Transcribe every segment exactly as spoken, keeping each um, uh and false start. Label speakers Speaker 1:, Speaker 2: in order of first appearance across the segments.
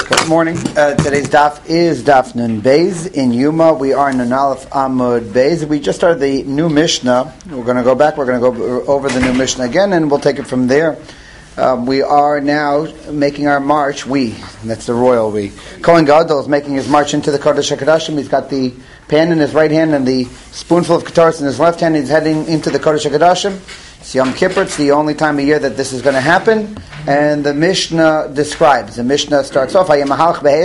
Speaker 1: Good morning. Uh, today's daf is Daf Nun Beis in Yuma. We are in Nun Aleph Amud Beis. We just started the new Mishnah. We're going to go back. We're going to go over the new Mishnah again, and we'll take it from there. Um, we are now making our march. We, that's the royal we. Kohen Gadol is making his march into the Kodesh HaKodashim. He's got the pan in his right hand and the spoonful of Kataris in his left hand. He's heading into the Kodesh HaKodashim. It's Yom Kippur. It's the only time of year that this is going to happen. And the Mishnah describes. The Mishnah starts off, He would walk through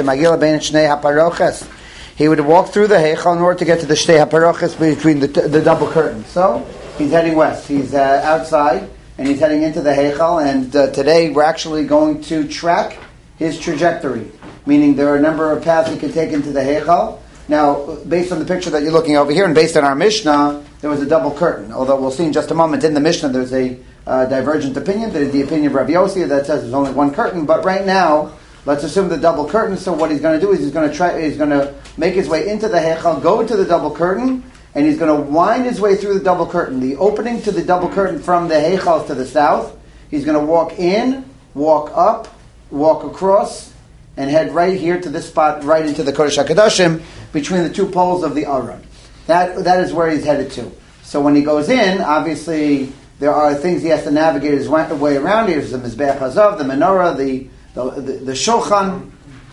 Speaker 1: the Heichal in order to get to the Shtei HaParoches between the, the double curtains. So, he's heading west. He's uh, outside, and he's heading into the Heichal. And uh, today we're actually going to track his trajectory. Meaning there are a number of paths he can take into the Heichal. Now, based on the picture that you're looking over here, and based on our Mishnah, there was a double curtain. Although we'll see in just a moment, in the Mishnah there's a uh, divergent opinion. There's the opinion of Rav Yossi that says there's only one curtain. But right now, let's assume the double curtain. So what he's going to do is he's going to try. He's going to make his way into the Heichal, go to the double curtain, and he's going to wind his way through the double curtain. The opening to the double curtain from the Heichal to the south. He's going to walk in, walk up, walk across, and head right here to this spot, right into the Kodesh HaKodashim, between the two poles of the Aron. That that is where he's headed to. So when he goes in, obviously there are things he has to navigate his way around. There's the Mizbeach Hazav, the menorah, the the, the the Shulchan.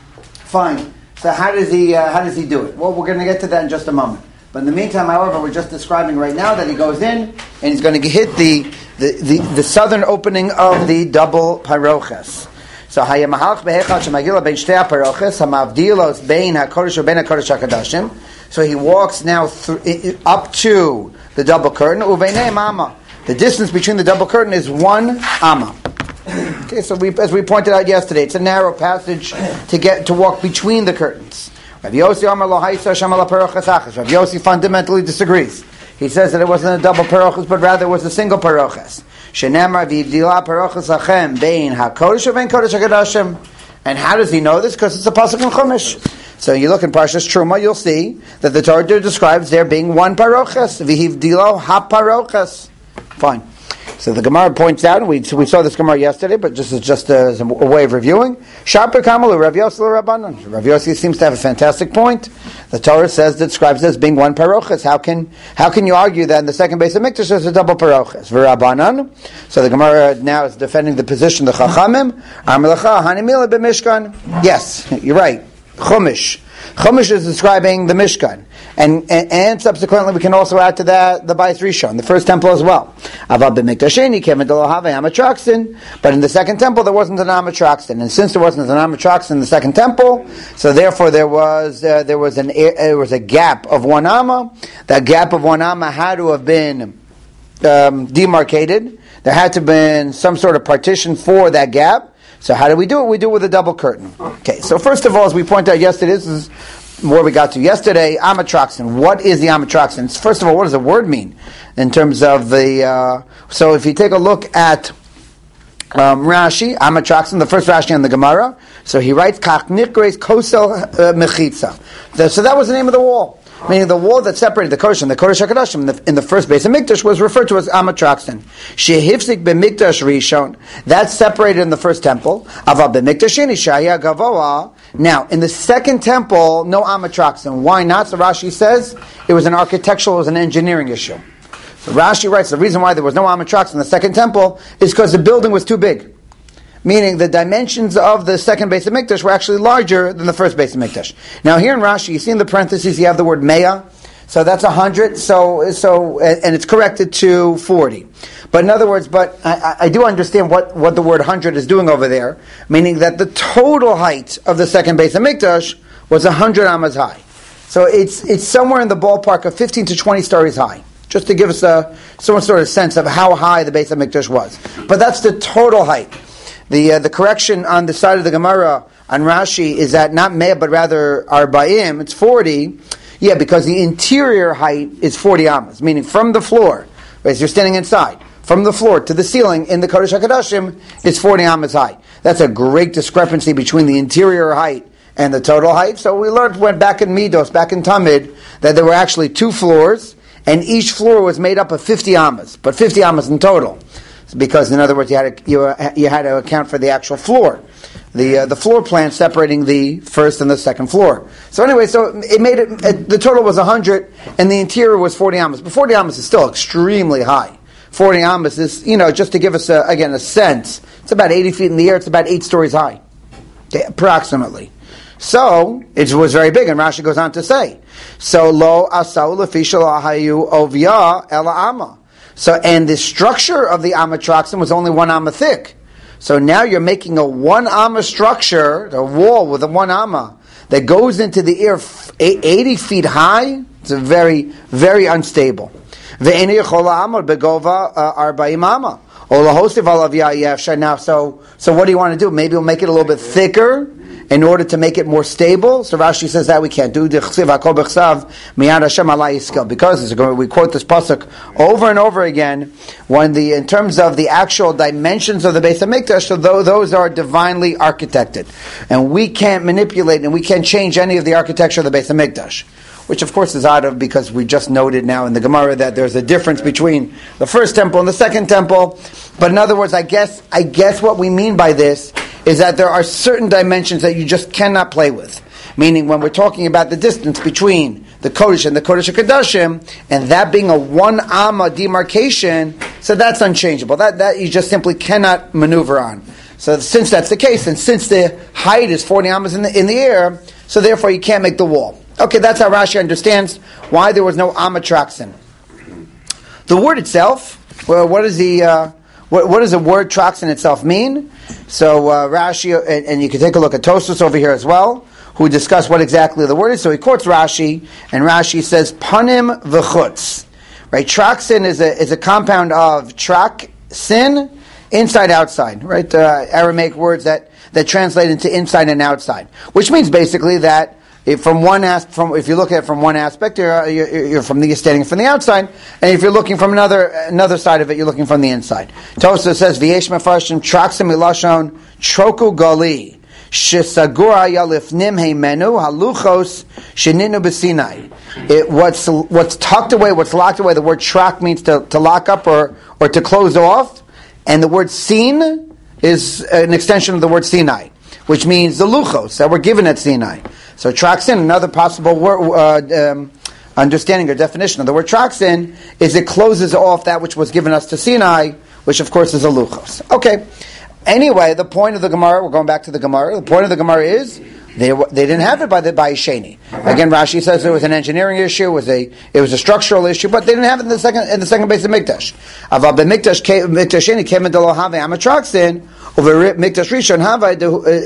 Speaker 1: Fine. So how does he uh, how does he do it? Well, we're going to get to that in just a moment. But in the meantime, however, we're just describing right now that he goes in and he's going to hit the the, the, the southern opening of the double paroches. So hayamahalch behechal shemagila bein shtei haparoches hamavdilos bein hakodesh ubein hakodesh hakadashim. So he walks now th- up to the double curtain. Uveinei amma. The distance between the double curtain is one amma. Okay, so we, as we pointed out yesterday, it's a narrow passage to get to walk between the curtains. Rav Yossi Amar lo haisa shama la paroches achas. Rav Yossi fundamentally disagrees. He says that it wasn't a double paroches, but rather it was a single paroches. Shenemar v'ivdila paroches lachem bein hakodesh uvein kodesh hakadashim. And how does he know this? Because it's a pasuk in Chumash. So you look in Parshas Truma, you'll see that the Torah describes there being one paroches. V'hivdilo ha-paroches. Fine. So the Gemara points out, and we, we saw this Gemara yesterday, but just as just a, as a way of reviewing, Sharper Kamalu, Rav Yossi Rabbanan. Rav Yossi seems to have a fantastic point. The Torah says, describes it as being one paroches. How can how can you argue that in the second base of Mikdash there's a double paroches? V'Rabbanan. So the Gemara now is defending the position of the Chachamim. Amelacha Hanimila b'Mishkan. Yes, you're right. Chumash. Chumash is describing the Mishkan. And, and and subsequently we can also add to that the Bayis Rishon, the first temple as well. But in the second temple there wasn't an Amatraxin. And since there wasn't an Amatraxin in the second temple, so therefore there was uh, there was an uh, there was a gap of one Amma. That gap of one Amma had to have been um, demarcated. There had to have been some sort of partition for that gap. So how do we do it? We do it with a double curtain. Okay, so first of all, as we pointed out yesterday, this is where we got to yesterday, Amatraxin. What is the Amatraxin? First of all, what does the word mean in terms of the... Uh, so if you take a look at um, Rashi, Amatraxin, the first Rashi on the Gemara, so he writes, Kach nikres kosel mechitza. So that was the name of the wall. Meaning the wall that separated the Kodesh and the Kodesh HaKodashim in the, in the first base of Mikdash was referred to as Amatraxin. Shehifzik b'Mikdash Rishon. That's separated in the first temple. Aval b'Mikdash Sheni Shaya Gavoa. Now, in the second temple, no Amatraxin. Why not? So Rashi says it was an architectural, it was an engineering issue. So Rashi writes the reason why there was no Amatraxin in the second temple is because the building was too big. Meaning the dimensions of the second base of Mikdash were actually larger than the first base of Mikdash. Now here in Rashi, you see in the parentheses, you have the word Mea. So that's a hundred, so, so, and it's corrected to forty. But in other words, but I, I do understand what, what the word hundred is doing over there, meaning that the total height of the second base of Mikdash was a hundred amas high. So it's, it's somewhere in the ballpark of fifteen to twenty stories high. Just to give us a, some sort of sense of how high the base of Mikdash was. But that's the total height. The uh, the correction on the side of the Gemara on Rashi is that not Mea but rather Arba'im, it's forty. Yeah, because the interior height is forty amas, meaning from the floor, as you're standing inside, from the floor to the ceiling in the Kodesh HaKodashim is forty amas high. That's a great discrepancy between the interior height and the total height. So we learned, went back in Midos, back in Tamid, that there were actually two floors, and each floor was made up of fifty amas, but fifty amas in total. Because, in other words, you had to, you, you had to account for the actual floor. the uh, the floor plan separating the first and the second floor. So anyway, so it made it, it the total was one hundred, and the interior was forty amas. But forty amas is still extremely high. forty amas is, you know, just to give us, a, again, a sense, it's about eighty feet in the air, it's about eight stories high, okay, approximately. So, it was very big, and Rashi goes on to say, so, lo asau lefishal ahayu ovya ela amma. So, and the structure of the amatroxin was only one amma thick. So now you're making a one amma structure, a wall with a one amma, that goes into the air eighty feet high. It's a very, very unstable. Now, so, so what do you want to do? Maybe we'll make it a little bit thicker in order to make it more stable. So Rashi says that we can't do because we quote this pasuk over and over again when the in terms of the actual dimensions of the Beis Hamikdash. So those are divinely architected, and we can't manipulate and we can't change any of the architecture of the Beis Hamikdash. Which of course is odd of because we just noted now in the Gemara that there's a difference between the first temple and the second temple. But in other words, I guess I guess what we mean by this is that there are certain dimensions that you just cannot play with. Meaning when we're talking about the distance between the Kodesh and the Kodesh HaKadoshim, and that being a one amma demarcation, so that's unchangeable. That that you just simply cannot maneuver on. So since that's the case, and since the height is forty ammas in the in the air, so therefore you can't make the wall. Okay, that's how Rashi understands why there was no amatroxin. The word itself, well, what is the uh, what, what does the word troxin itself mean? So uh, Rashi, and, and you can take a look at Tosfos over here as well, who discuss what exactly the word is. So he quotes Rashi, and Rashi says panim v'chutz. Right, troxin is a is a compound of trak sin, inside outside. Right, uh, Aramaic words that that translate into inside and outside, which means basically that. If from one as, from if you look at it from one aspect, you're, you're, you're from the you're standing from the outside, and if you're looking from another another side of it, you're looking from the inside. Tosfos says v'yesh mefarshim troxim milashon troku gali shesagur haya lifnim heimenu haluchos sheninu b'Sinai. It what's what's tucked away, what's locked away. The word trak means to, to lock up or or to close off, and the word sin is an extension of the word Sinai, which means the luchos that were given at Sinai. So troxin, another possible word, uh, um, understanding or definition of the word troxin is it closes off that which was given us to Sinai, which of course is a luchos. Okay. Anyway, the point of the Gemara, we're going back to the Gemara. The point of the Gemara is they they didn't have it by the by Sheni. Again, Rashi says it was an engineering issue, it was a it was a structural issue, but they didn't have it in the second in the second base of Mikdash. Aval b'Mikdash Mikdash Sheni came into Lo Havai Amatroxin over Mikdash Rishon Havai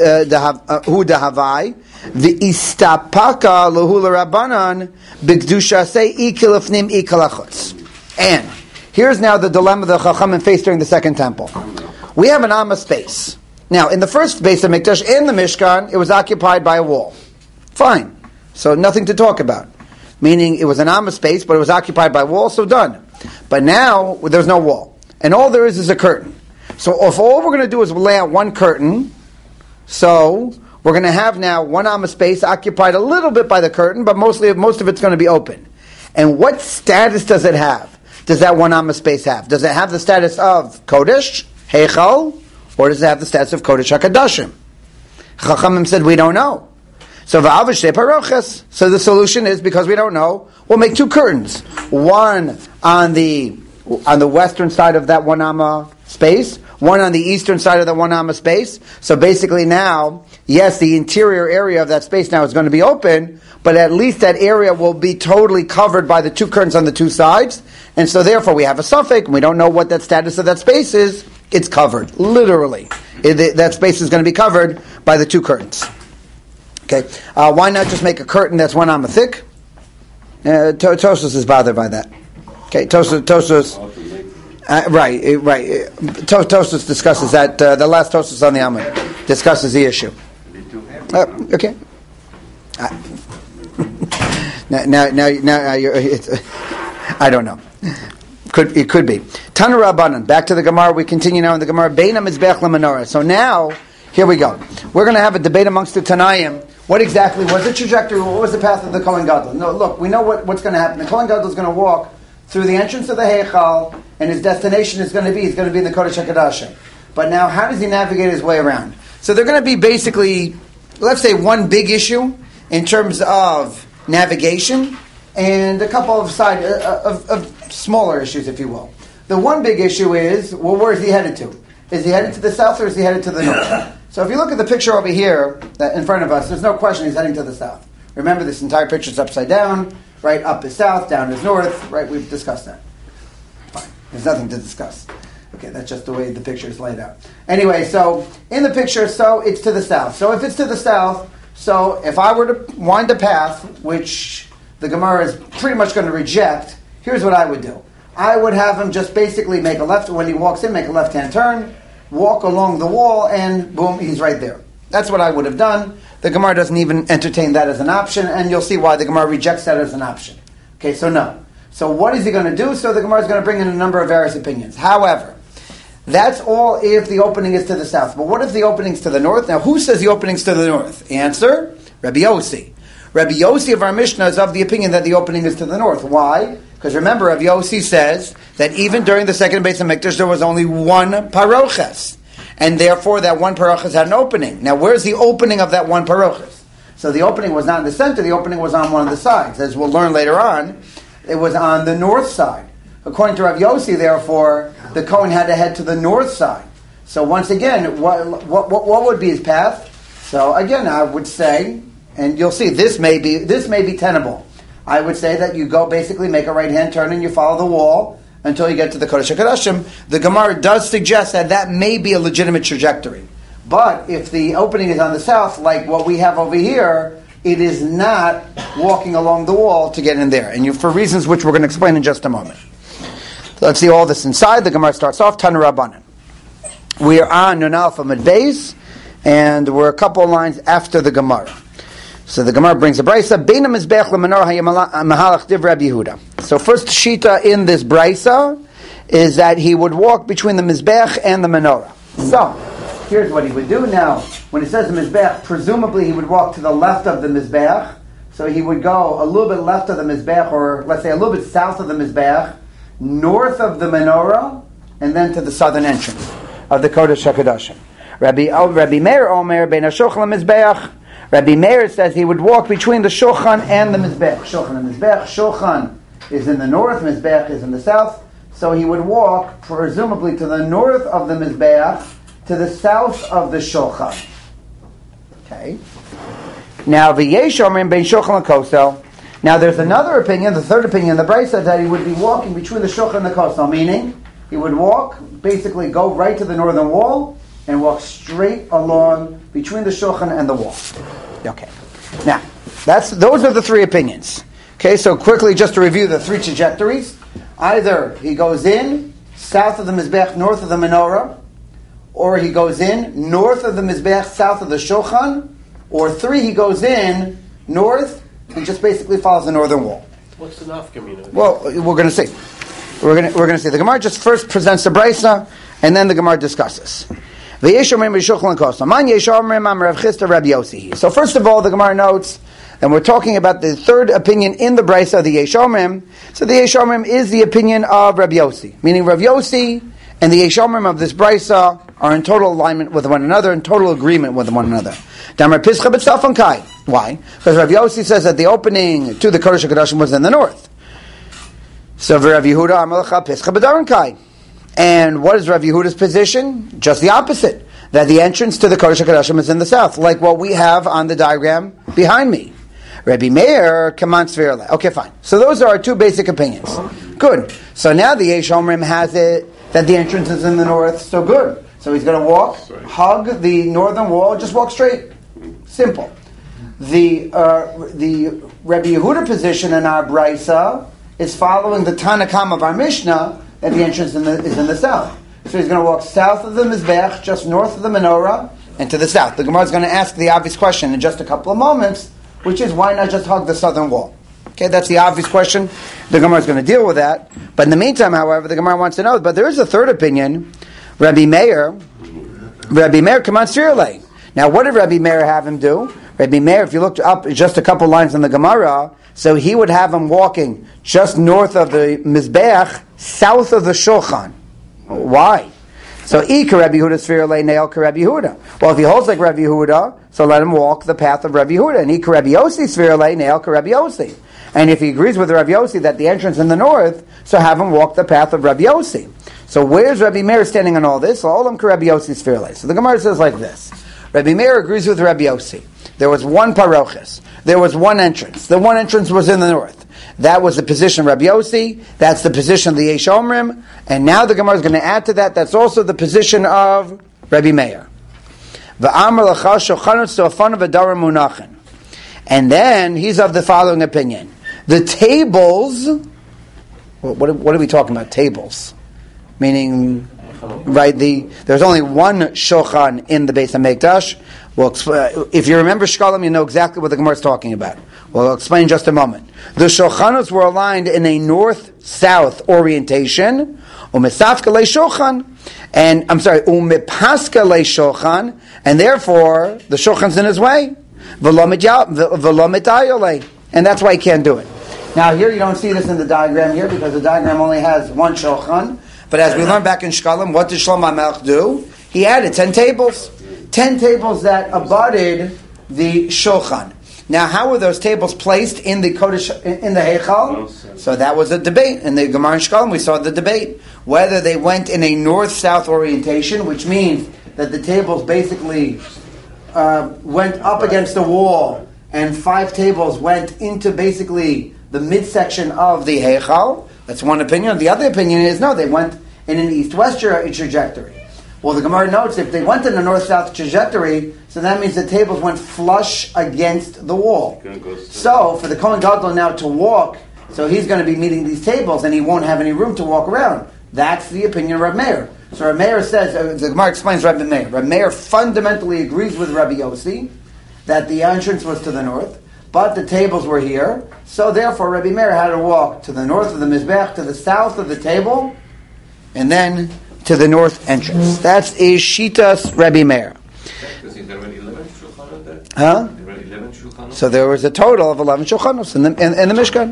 Speaker 1: Hu Dahavai. The istapaka lohula rabbanan b'kedusha say ikilafnim ikalachutz. And here's now the dilemma the Chachamim faced during the second temple. We have an amma space. Now, in the first base of Mikdash, in the Mishkan, it was occupied by a wall. Fine. So nothing to talk about. Meaning it was an amma space, but it was occupied by a wall, so done. But now, there's no wall. And all there is is a curtain. So if all we're going to do is lay out one curtain, so we're going to have now one amma space occupied a little bit by the curtain, but mostly most of it's going to be open. And what status does it have? Does that one amma space have? Does it have the status of Kodesh, Heichal, or does it have the status of Kodesh HaKadoshim? Chachamim said, we don't know. So v'avashtei paroches. So the solution is, because we don't know, we'll make two curtains. One on the on the western side of that one amma space, one on the eastern side of the one amma space. So basically now, yes, the interior area of that space now is going to be open, but at least that area will be totally covered by the two curtains on the two sides. And so therefore we have a suffix, and we don't know what that status of that space is. It's covered, literally. It, that space is going to be covered by the two curtains. Okay, uh, why not just make a curtain that's one amma thick? Uh, Tosfos is bothered by that. Okay, Tosfos, Tosfos uh, right, right. Tosfos discusses that. Uh, the last Tosfos on the Amud discusses the issue. Uh, okay. Uh, now, now, now, now you're, it's, I don't know. Could it could be Tana Rabbanan. Back to the Gemara. We continue now in the Gemara. Beina mizbech lemenorah. So now, here we go. We're going to have a debate amongst the Tanaim. What exactly was the trajectory? What was the path of the Kohen Gadol? No, look, we know what, what's going to happen. The Kohen Gadol is going to walk through the entrance of the Heichal, and his destination is going to be he's going to be in the Kodesh HaKadoshim. But now, how does he navigate his way around? So they're going to be basically, let's say, one big issue in terms of navigation, and a couple of side uh, of, of smaller issues, if you will. The one big issue is, well, where is he headed to? Is he headed to the south or is he headed to the north? So if you look at the picture over here that in front of us, there's no question he's heading to the south. Remember, this entire picture is upside down. Right, up is south, down is north. Right, we've discussed that. Fine, there's nothing to discuss. Okay, that's just the way the picture is laid out. Anyway, so in the picture, so it's to the south. So if it's to the south, so if I were to wind a path, which the Gemara is pretty much going to reject, here's what I would do. I would have him just basically make a left, when he walks in, make a left-hand turn, walk along the wall, and boom, he's right there. That's what I would have done. The Gemara doesn't even entertain that as an option, and you'll see why the Gemara rejects that as an option. Okay, so no. So what is he going to do? So the Gemara is going to bring in a number of various opinions. However, that's all if the opening is to the south. But what if the opening is to the north? Now, who says the opening's to the north? Answer, Rabbi Yossi. Rabbi Yossi of our Mishnah is of the opinion that the opening is to the north. Why? Because remember, Rabbi Yossi says that even during the second Beis HaMikdash, there was only one paroches. And therefore, that one paroches had an opening. Now, where's the opening of that one paroches? So the opening was not in the center, the opening was on one of the sides. As we'll learn later on, it was on the north side. According to Rav Yossi, therefore, the Kohen had to head to the north side. So once again, what, what, what would be his path? So again, I would say, and you'll see, this may be this may be tenable. I would say that you go basically make a right-hand turn and you follow the wall until you get to the Kodesh HaKodashim. The Gemara does suggest that that may be a legitimate trajectory. But if the opening is on the south, like what we have over here, it is not walking along the wall to get in there. And you, for reasons which we're going to explain in just a moment. So let's see all this inside. The Gemara starts off, Tanu Rabbanan. We are on Nun Alpha Mid Beis, and we're a couple of lines after the Gemara. So the Gemara brings a brisa. Beina mizbech lemenorah hayamahalach div Rabbi Yehuda. So first shita in this brisa is that he would walk between the mizbech and the menorah. So here's what he would do. Now, when it says the mizbech, presumably he would walk to the left of the mizbech. So he would go a little bit left of the mizbech, or let's say a little bit south of the mizbech, north of the menorah, and then to the southern entrance of the Kodesh HaKodashim. Rabbi Rabbi Meir Omer bein hashulchan lemizbeach. Rabbi Meir says he would walk between the shulchan and the mizbech. Shulchan and mizbech. Shulchan is in the north, mizbech is in the south. So he would walk presumably to the north of the mizbech, to the south of the shulchan. Okay. Now v'yesh omrim bein shulchan lekosel. Now there's another opinion, the third opinion, the brisa, that he would be walking between the shulchan and the kosel, meaning he would walk, basically go right to the northern wall and walk straight along between the shulchan and the wall. Okay. Now, that's those are the three opinions. Okay, so quickly just to review the three trajectories. Either he goes in south of the mizbech, north of the menorah, or he goes in north of the mizbech, south of the shulchan, or three, he goes in north and just basically follows the northern wall.
Speaker 2: What's the nafkamina?
Speaker 1: Well, we're going to see. We're going to we're going to see. The Gemara just first presents the brisa, and then the Gemara discusses. So first of all, the Gemara notes, and we're talking about the third opinion in the brisa of the Yesh Omrim. So the Yesh Omrim is the opinion of Rabbi Yossi, meaning Rabbi Yossi and the Yesh Omrim of this brisa are in total alignment with one another, in total agreement with one another. Why? Because Rabbi Yossi says that the opening to the Kodesh HaKodashim was in the north. So Rabbi Yehuda Amalecha Pischa B'Daran Kai. And what is Rav Yehuda's position? Just the opposite. That the entrance to the Kodesh HaKodashim is in the south, like what we have on the diagram behind me. Rabbi Meir, Kaman Svirle. Okay, fine. So those are our two basic opinions. Good. So now the Yesh Omrim has it that the entrance is in the north, so good. So he's going to walk, hug the northern wall, just walk straight. Simple. The uh, the Rabbi Yehuda position in our brisa is following the Tanakam of our Mishnah, that the entrance in the, is in the south. So he's going to walk south of the mizbech, just north of the menorah, and to the south. The Gemara is going to ask the obvious question in just a couple of moments, which is, why not just hug the southern wall? Okay, that's the obvious question. The Gemara is going to deal with that. But in the meantime, however, the Gemara wants to know, but there is a third opinion. Rabbi Meir, Rabbi Meir, come on, Sirle. Now, what did Rabbi Meir have him do? Rabbi Meir, if you looked up just a couple lines in the Gemara, so he would have him walking just north of the mizbech, south of the shulchan. Why? So Ika Rabbi Yehuda Sfira Le Nail Ka Rabbi Yehuda. Well, if he holds like Rabbi Yehuda, so let him walk the path of Rabbi Yehuda. And Ika Rabbi Yossi Sfira Le Nail Ka Rabbi Yossi. And if he agrees with Rabbi Yossi that the entrance in the north, so have him walk the path of Rabbi Yossi. So where's Rabbi Meir standing on all this? So all of them Rabbi Yossi Sfira Le. So the Gemara says like this. Rabbi Meir agrees with Rabbi Yossi. There was one parochis. There was one entrance. The one entrance was in the north. That was the position of Rabbi Yossi. That's the position of the Yesh Omrim. And now the Gemara is going to add to that. That's also the position of Rabbi Meir. And then he's of the following opinion. The tables, what, what are we talking about? Tables. Meaning, right, the there's only one shulchan in the Beis HaMikdash. Well, if you remember Shkalim, you know exactly what the Gemara is talking about. Well, I'll explain in just a moment. The shulchanos were aligned in a north-south orientation. Umesafka le shulchan, and I'm sorry, umepaska le shulchan, and therefore the shulchan's in his way. And that's why he can't do it. Now here you don't see this in the diagram here because the diagram only has one shulchan. But as we learned back in Shkalim, what did Shlomo HaMelech do? He added ten tables. Ten tables that abutted the shulchan. Now, how were those tables placed in the Kodesh, in the Heichal? So that was a debate. In the Gemara in Shkalim, we saw the debate. Whether they went in a north-south orientation, which means that the tables basically uh, went up against the wall, and five tables went into basically the midsection of the Heichal. That's one opinion. The other opinion is, no, they went in an east-west trajectory. Well, the Gemara notes if they went in a north-south trajectory, so that means the tables went flush against the wall. So, for the Kohen Gadol now to walk, so he's going to be meeting these tables, and he won't have any room to walk around. That's the opinion of Rabbi Meir. So Rabbi Meir says, uh, the Gemara explains Rabbi Meir. Rabbi Meir fundamentally agrees with Rabbi Yossi that the entrance was to the north, but the tables were here, so therefore Rabbi Meir had to walk to the north of the Mizbech, to the south of the table, and then to the north entrance. That's is Shitas Rabbi Meir. Huh? So there was a total of eleven shulchanos in the, in, in the Mishkan.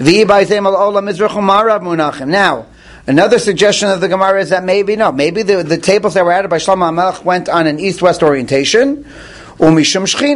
Speaker 1: Now, another suggestion of the Gemara is that maybe, no, maybe the, the tables that were added by Shlomo HaMelech went on an east-west orientation. And the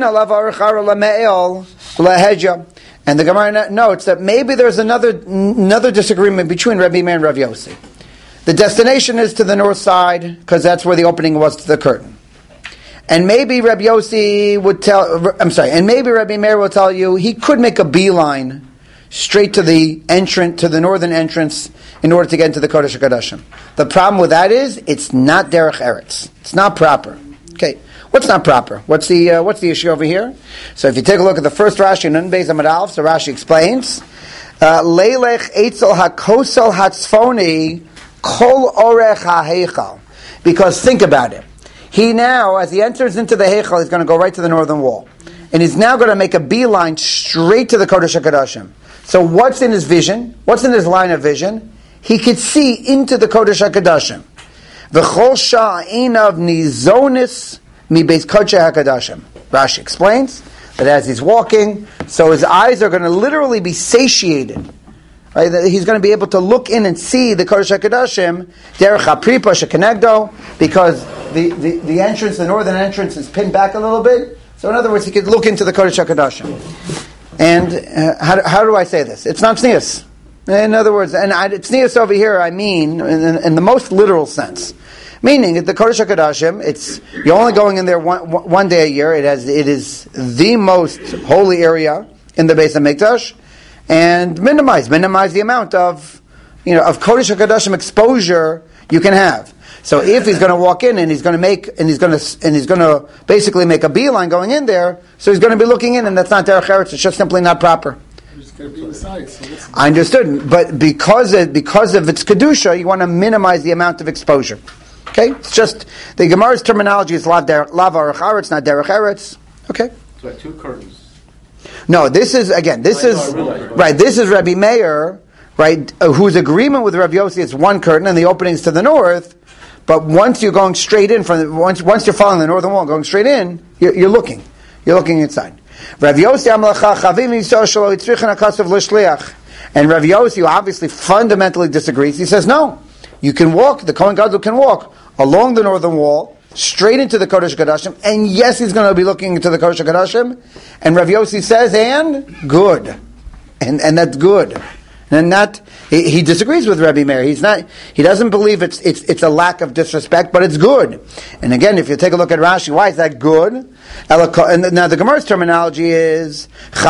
Speaker 1: Gemara notes that maybe there's another another disagreement between Rabbi Meir and Rabbi Yossi. The destination is to the north side because that's where the opening was to the curtain. And maybe Rabbi Yossi would tell, I'm sorry, and maybe Rabbi Meir will tell you he could make a beeline straight to the entrance, to the northern entrance in order to get into the Kodesh HaKodashim. The problem with that is it's not derech eretz. It's not proper. Okay. What's not proper? What's the uh, what's the issue over here? So if you take a look at the first Rashi, Nun Beis Amud Aleph, so Rashi explains, Leilech Eitzel HaKosel HaTzfoni Kol Orech HaHeichal. Because think about it. He now, as he enters into the Heichal, he's going to go right to the northern wall. And he's now going to make a beeline straight to the Kodesh HaKodashim. So what's in his vision? What's in his line of vision? He could see into the Kodesh HaKodashim. V'chol sha'inav nizonis mi beis Kodesh HaKodashim. Rashi explains that as he's walking, so his eyes are going to literally be satiated. Right? He's going to be able to look in and see the Kodesh HaKodashim derech hapripa shekenegdo, because the, the, the entrance, the northern entrance, is pinned back a little bit. So in other words, he could look into the Kodesh HaKodashim. And uh, how, how do I say this? It's not tznius. In other words, and I, tznius over here, I mean in, in the most literal sense. Meaning, at the Kodesh HaKodashim, it's you're only going in there one, one day a year. It has it is the most holy area in the Beis HaMikdash, and minimize minimize the amount of you know of Kodesh HaKodashim exposure you can have. So if he's going to walk in and he's going to make and he's going to and he's going to basically make a beeline going in there, so he's going to be looking in, and that's not derech eretz. It's just simply not proper. I understood, but because of, because of its kedusha, you want to minimize the amount of exposure. Okay, it's just the Gemara's terminology is lav arach eretz, not derech eretz. Okay,
Speaker 2: so like two curtains.
Speaker 1: No, this is again. This I is know, right. This is Rabbi Meir, right, uh, whose agreement with Rabbi Yossi is one curtain and the openings to the north. But once you're going straight in from the, once once you're following the northern wall, going straight in, you're, you're looking, you're looking inside. Rabbi Yossi Amalacha Chavim Yisrael Shelo Yitzrichen Akasav L'Shliach, and Rabbi Yossi, who obviously fundamentally disagrees, he says no, you can walk. The Kohen Gadol can walk along the northern wall, straight into the Kodesh HaKodashim, and yes, he's going to be looking into the Kodesh HaKodashim, and Rav Yossi says, and good. And and that's good. And not, he, he disagrees with Rebbe Meir. He's not, he doesn't believe it's, it's, it's a lack of disrespect, but it's good. And again, if you take a look at Rashi, why is that good? And now the Gemara's terminology is,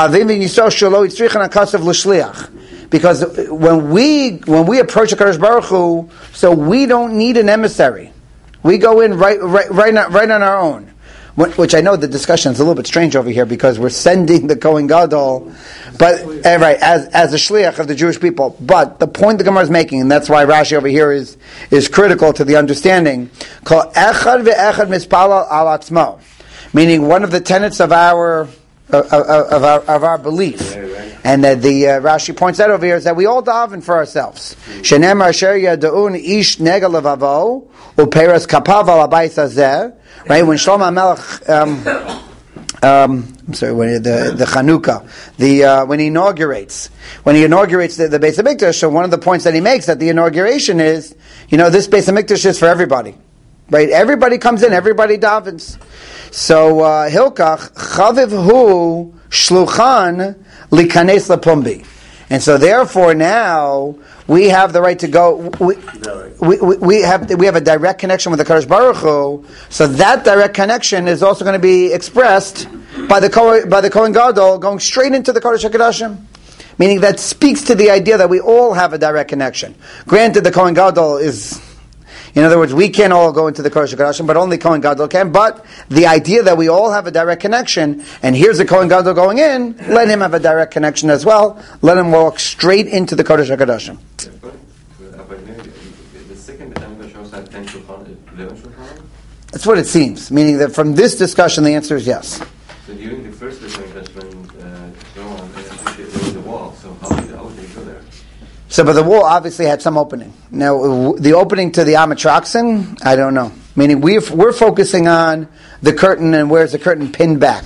Speaker 1: because when we, when we approach the Kadosh Baruch Hu, so we don't need an emissary. We go in right, right, right, on, right on our own. Which I know the discussion is a little bit strange over here because we're sending the Kohen Gadol, but uh, right as as a shliach of the Jewish people. But the point the Gemara is making, and that's why Rashi over here is is critical to the understanding. Kol echad ve'echad mispalal al atzmo, meaning one of the tenets of our of, of, of our of our belief, and that the uh, Rashi points out over here is that we all daven for ourselves. Shenemar asher yadaun ish nega levavo uperas kapav al abayis hazeh. Right, when Shlomo Melech, um, um, I'm sorry, when the the Chanukah, the uh, when he inaugurates, when he inaugurates the, the Beis Hamikdash, so one of the points that he makes at the inauguration is, you know, this Beis Hamikdash is for everybody, right? Everybody comes in, everybody davens. So uh, Hilkach Chaviv Hu Shluchan Likanes Lapumbi, and so therefore now we have the right to go. We, we, we, we have we have a direct connection with the Kadosh Baruch Hu. So that direct connection is also going to be expressed by the Kohen, by the Kohen Gadol going straight into the Kodesh HaKodashim. Meaning that speaks to the idea that we all have a direct connection. Granted, the Kohen Gadol is, in other words, we can't all go into the Kodesh HaKodashim, but only Kohen Gadol can. But the idea that we all have a direct connection, and here's the Kohen Gadol going in, let him have a direct connection as well. Let him walk straight into the Kodesh HaKodashim. That's what it seems. Meaning that from this discussion, the answer is yes.
Speaker 2: So during the first discussion, when uh, there was the wall, so how did, how did they go there?
Speaker 1: So, but the wall obviously had some opening. Now, the opening to the Amatroxin, I don't know. Meaning we've, we're focusing on the curtain and where's the curtain pinned back.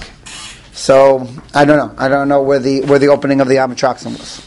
Speaker 1: So, I don't know. I don't know where the where the opening of the Amatroxin was.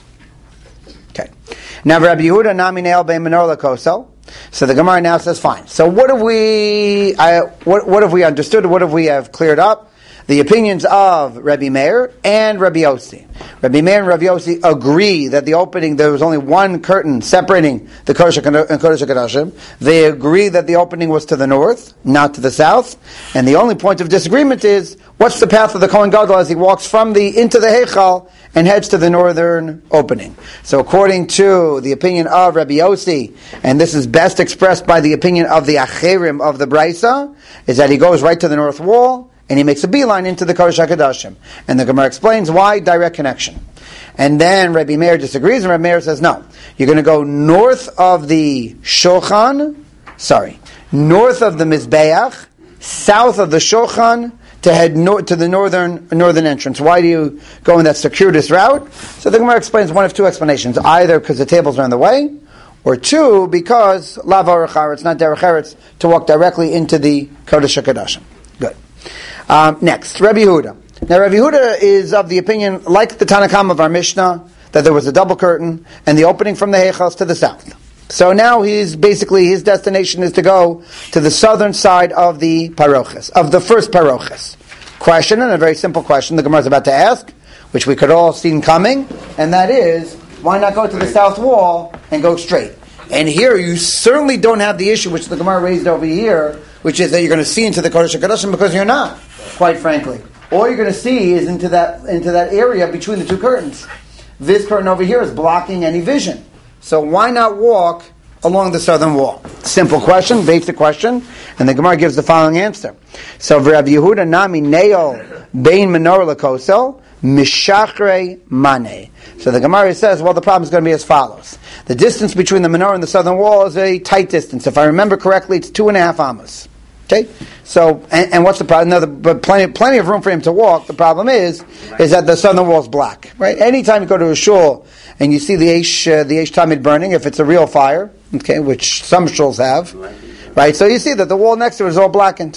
Speaker 1: Okay. Now, Rabbi Yehuda nami ne'el bein menor lakoso. So the Gemara now says, fine. So what have we, I, what, what have we understood? What have we have cleared up? The opinions of Rabbi Meir and Rabbi Yossi. Rabbi Meir and Rabbi Yossi agree that the opening, there was only one curtain separating the Kodesh HaKodashim. They agree that the opening was to the north, not to the south. And the only point of disagreement is, what's the path of the Kohen Gadol as he walks from the, into the Heichal and heads to the northern opening. So according to the opinion of Rabbi Yossi, and this is best expressed by the opinion of the Acherim of the Braisa, is that he goes right to the north wall, and he makes a beeline into the Kodesh HaKodashim. And the Gemara explains why, direct connection. And then Rabbi Meir disagrees, and Rabbi Meir says, no, you're going to go north of the Shulchan, sorry, north of the Mizbeach, south of the Shulchan, to head no- to the northern northern entrance. Why do you go in that circuitous route? So the Gemara explains one of two explanations. Either because the tables are in the way, or two, because lav orach eretz, not derech eretz, to walk directly into the Kodesh HaKodashim. Good. Um, next, Rabbi Yehuda. Now, Rabbi Yehuda is of the opinion, like the Tanakam of our Mishnah, that there was a double curtain and the opening from the Heichals to the south. So now he's basically, his destination is to go to the southern side of the Paroches, of the first Paroches. Question, and a very simple question the Gemara is about to ask, which we could all have seen coming, and that is, why not go to the south wall and go straight? And here you certainly don't have the issue which the Gemara raised over here, which is that you're going to see into the Kodesh HaKodashim, because you're not, quite frankly. All you're going to see is into that into that area between the two curtains. This curtain over here is blocking any vision. So why not walk along the southern wall? Simple question, basic question, and the Gemara gives the following answer. So Rabbi Yehuda nami neil bein menor lakoso mishachre mane. So the Gemara says, well, the problem is going to be as follows. The distance between the menorah and the southern wall is a tight distance. If I remember correctly, it's two and a half amos. Okay, so and, and what's the problem? No, the, but plenty, plenty of room for him to walk. The problem is, is that the southern wall is black. Right? Anytime you go to a shul and you see the Eish, uh, the Eish Tamid burning, if it's a real fire, okay, which some shuls have, right? So you see that the wall next to it is all blackened.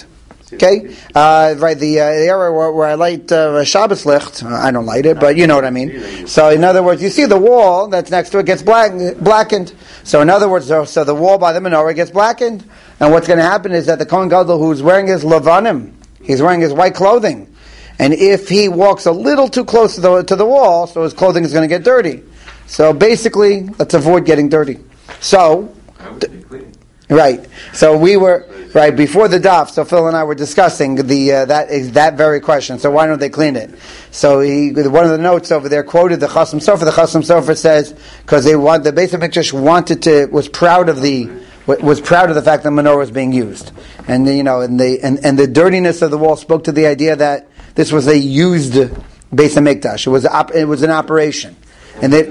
Speaker 1: Okay, uh, right. The, uh, the area where, where I light uh, Shabbos licht, I don't light it, but you know what I mean. So, in other words, you see the wall that's next to it gets black, blackened. So, in other words, so, so the wall by the menorah gets blackened, and what's going to happen is that the Kohen Gadol, who's wearing his levanim, he's wearing his white clothing, and if he walks a little too close to the to the wall, so his clothing is going to get dirty. So, basically, let's avoid getting dirty. So. Right. So we were right before the daf. So Phil and I were discussing the uh, that is that very question. So why don't they clean it? So he, one of the notes over there quoted the Chasam Sofer. The Chasam Sofer says because they want the Beis HaMikdash wanted to was proud of the was proud of the fact that menorah was being used, and you know, and the and, and the dirtiness of the wall spoke to the idea that this was a used Beis HaMikdash. It was op, it was an operation, and they.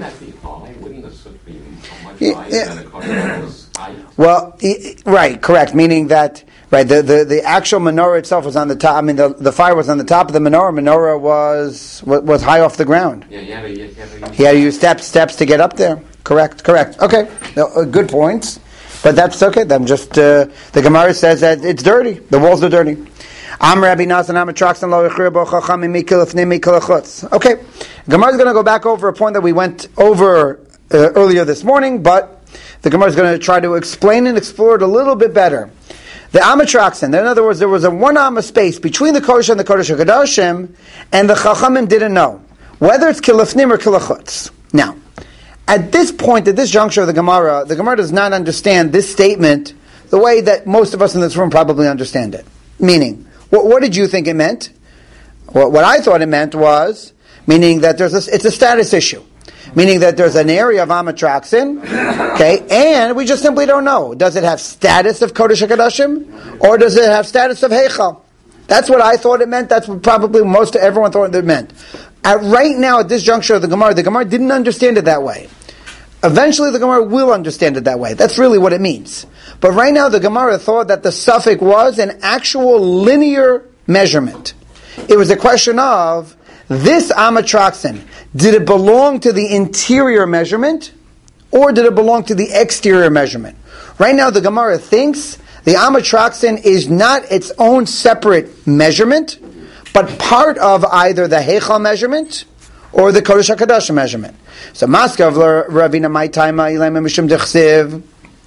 Speaker 1: Well, right, correct. Meaning that, right, the, the, the actual menorah itself was on the top. I mean, the, the fire was on the top of the menorah. Menorah was was high off the ground. Yeah, yeah, yeah, yeah. He had to use steps steps to get up there. Correct, correct. Okay, no, good points. But that's okay. I'm just uh, the Gemara says that it's dirty. The walls are dirty. Am Rabbi Nazan Am Traxan Lo Yechir Bo Chacham Mikil Ifnei Mikil Achutz. Okay, Gemara is going to go back over a point that we went over uh, earlier this morning, but. The Gemara is going to try to explain and explore it a little bit better. The Amatraxin, in other words, there was a one amma space between the Kodesh and the Kodesh HaKadoshim, and the Chachamim didn't know whether it's Kilafnim or Kilachutz. Now, at this point, at this juncture of the Gemara, the Gemara does not understand this statement the way that most of us in this room probably understand it. Meaning, what, what did you think it meant? What, what I thought it meant was, meaning that there's a, it's a status issue. Meaning that there's an area of Amatraxin, okay, and we just simply don't know. Does it have status of Kodesh HaKadoshim, or does it have status of Heichal? That's what I thought it meant. That's what probably most everyone thought it meant. At right now, at this juncture of the Gemara, the Gemara didn't understand it that way. Eventually, the Gemara will understand it that way. That's really what it means. But right now, the Gemara thought that the suffix was an actual linear measurement. It was a question of this Amatraxin. Did it belong to the interior measurement, or did it belong to the exterior measurement? Right now, the Gemara thinks the Amatraxin is not its own separate measurement, but part of either the Heichal measurement or the Kodesh HaKadosh measurement. So, Maskav Ravina Mai Taima Ilema Mishum Dechsiv.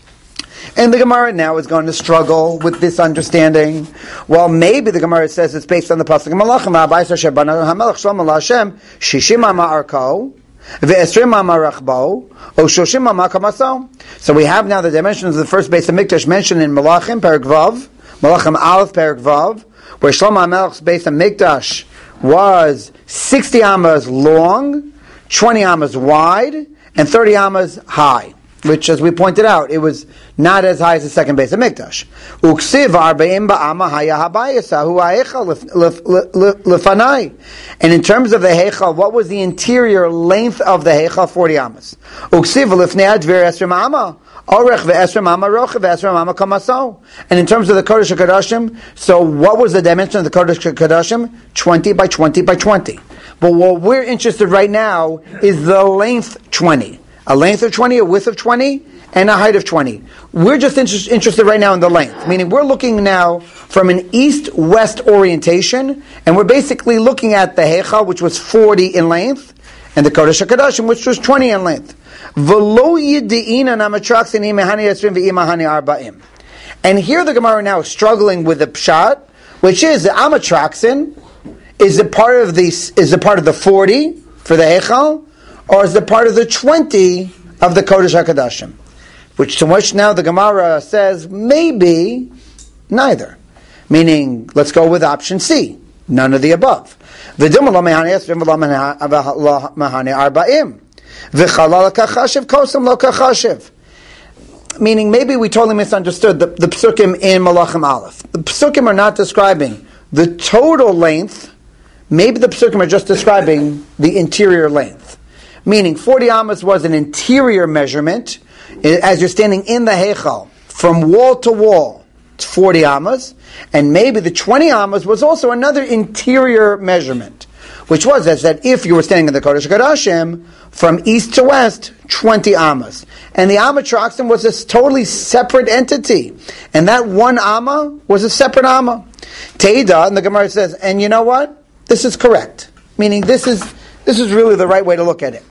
Speaker 1: And the Gemara now is going to struggle with this understanding. Well, maybe the Gemara says it's based on the pasuk Malachim Ha'bayis Asher Bana HaMelech Shlomo LaHashem Shishim Ama Arko Ve'Esrim Ama Rachbo O Shoshim Ama Kamaso. So we have now the dimensions of the first Beis HaMikdash mentioned in Malachim Perek Vav, Malachim Aleph Perek Vav, where Shlomo HaMelech's Beis HaMikdash was sixty amas long, twenty amas wide, and thirty amas high. Which, as we pointed out, it was not as high as the second Beis HaMikdash. Uksiv arba'im ba'ama haya habayisa hu ha'echal lefanai. And in terms of the heichal, what was the interior length of the heichal? Forty amas. Uksiv lefnei adver esrim ama orech ve'esrim ama roche ve'esrim ama kamaso. And in terms of the Kodesh HaKadoshim, so what was the dimension of the Kodesh HaKadoshim? Twenty by twenty by twenty. But what we're interested right now is the length twenty. A length of twenty, a width of twenty, and a height of twenty. We're just inter- interested right now in the length. Meaning we're looking now from an east-west orientation, and we're basically looking at the Heichal, which was forty in length, and the Kodesh HaKadoshim, which was twenty in length. And here the Gemara now is struggling with the Pshat, which is the Amatraxin. Is it part of the, is it part of the forty for the Heichal? Or is it part of the twenty of the Kodesh HaKadoshim? Which to which now the Gemara says, maybe neither. Meaning, let's go with option C. None of the above. Meaning, maybe we totally misunderstood the, the Psukim in Malachim Aleph. The Psukim are not describing the total length. Maybe the Psukim are just describing the interior length. Meaning, forty amas was an interior measurement. As you're standing in the Heichal, from wall to wall, it's forty amas. And maybe the twenty amas was also another interior measurement. Which was as that if you were standing in the Kodesh HaKadoshim, from east to west, twenty amas. And the Amatraxin was a totally separate entity. And that one amma was a separate amma. Teida, and the Gemara says, and you know what? This is correct. Meaning this is this is really the right way to look at it.